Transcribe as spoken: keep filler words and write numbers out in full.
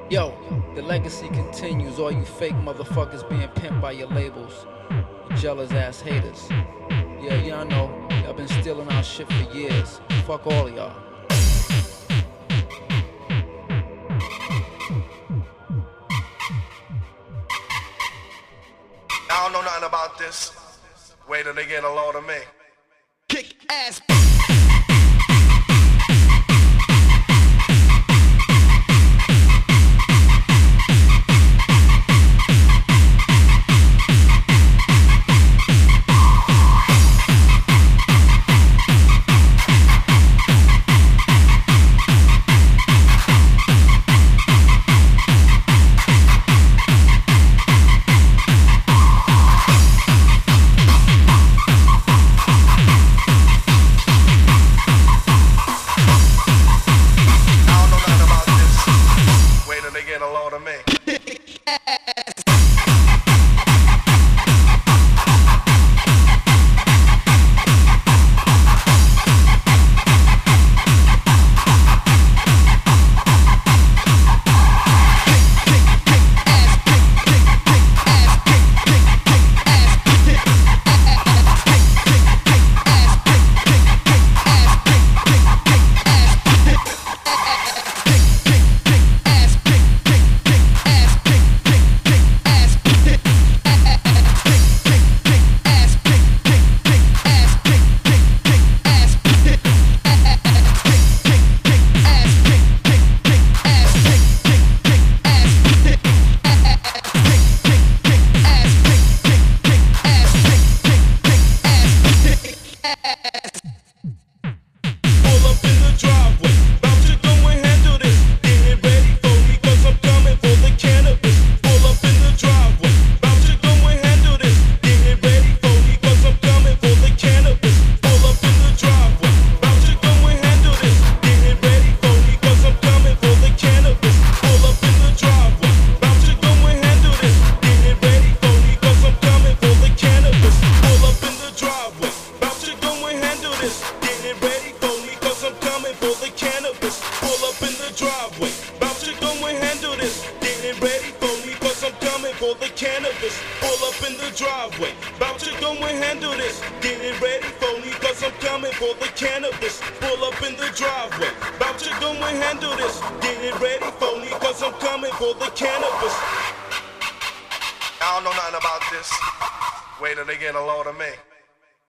Yo, the legacy continues. All you fake motherfuckers being pimped by your labels. You jealous ass haters. Yeah, y'all know. Y'all been stealing our shit for years. Fuck all of y'all. I don't know nothing about this. Wait till they get a load of me. Kick ass. Get a load of me. Getting ready for me, cause I'm coming for the cannabis. Pull up in the driveway, bout to go and handle this. Getting ready for me, cause I'm coming for the cannabis. Pull up in the driveway, bout to go and handle this. Getting ready for me, cause I'm coming for the cannabis. Pull up in the driveway, bout to go and handle this. Getting ready for me, cause I'm coming for the cannabis. I don't know nothing about this. Wait till they get a load of me.